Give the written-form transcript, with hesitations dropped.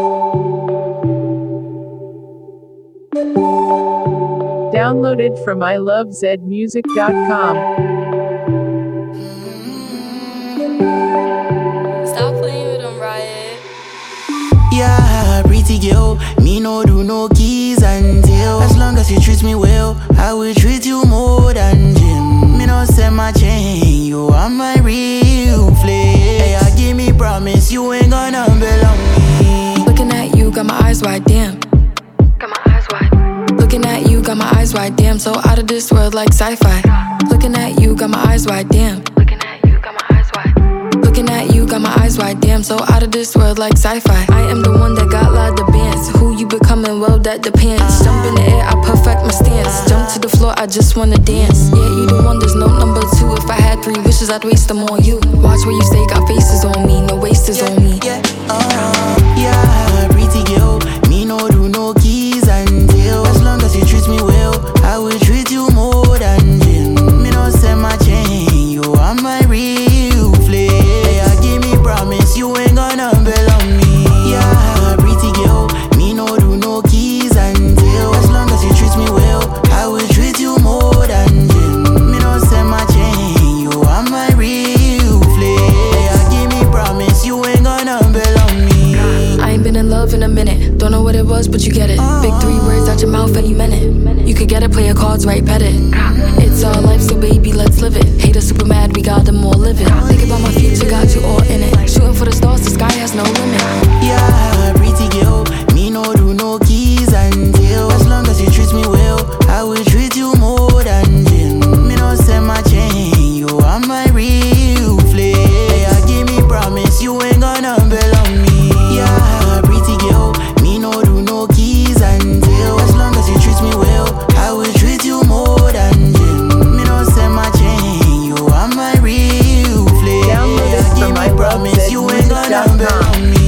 Downloaded from ilovezmusic.com. Stop playing with them, Riot. Yeah, pretty girl, me no do no keys and tail. As long as you treat me well, I will treat you more than gym. Me no send my chain, you are my real flex. Hey, give me promise, you ain't gonna belong me. Looking at you, got my eyes wide, damn. Got my eyes wide. Looking at you, got my eyes wide, damn. So out of this world like sci-fi. Looking at you, got my eyes wide, damn. Looking at you, got my eyes wide. Looking at you, got my eyes wide, damn. So out of this world like sci-fi. I am the one that got lot of bands. Who you becoming? Well, that depends. Jump in the air, I perfect my stance. Jump to the floor, I just wanna dance. Yeah, you the one, there's no number two. If I had 3 wishes, I'd waste them on you. Watch where you stay, got faces on me, no wasters on me. Yeah, yeah, pretty girl, me no do no keys and tail. As long as you treat me well, I will treat you more than gym. Me no send my chain, you are my real flex. Yeah, give me promise, you ain't gonna belong me. Yeah, pretty girl, me no do no keys and tail. As long as you treat me well, I will treat you more than gym. Me no send my chain, you are my real flex. Yeah, give me promise, you ain't gonna belong me. I ain't been in love in a minute. Don't know what it was, but you get it. Big 3 words out your mouth and you meant it. You could get it, play your cards right, bet it. It's our life, so baby, let's live it. Haters super mad, we got them all living. Think about my future, got you all in it. Shooting for the stars, the sky has no limit. Yeah, pretty girl, me no do no keys and tail. As long as you treat me well, I will treat you more than gym. Me no send my chain, you are my real flex. Yeah, give me promise, you ain't gonna belong me. Yeah, pretty girl, me no do no keys and tail. As long as you treat me well, I will treat you more than gym. Me no send my chain, you are my real flex. Yeah, give me promise, you ain't gonna belong me.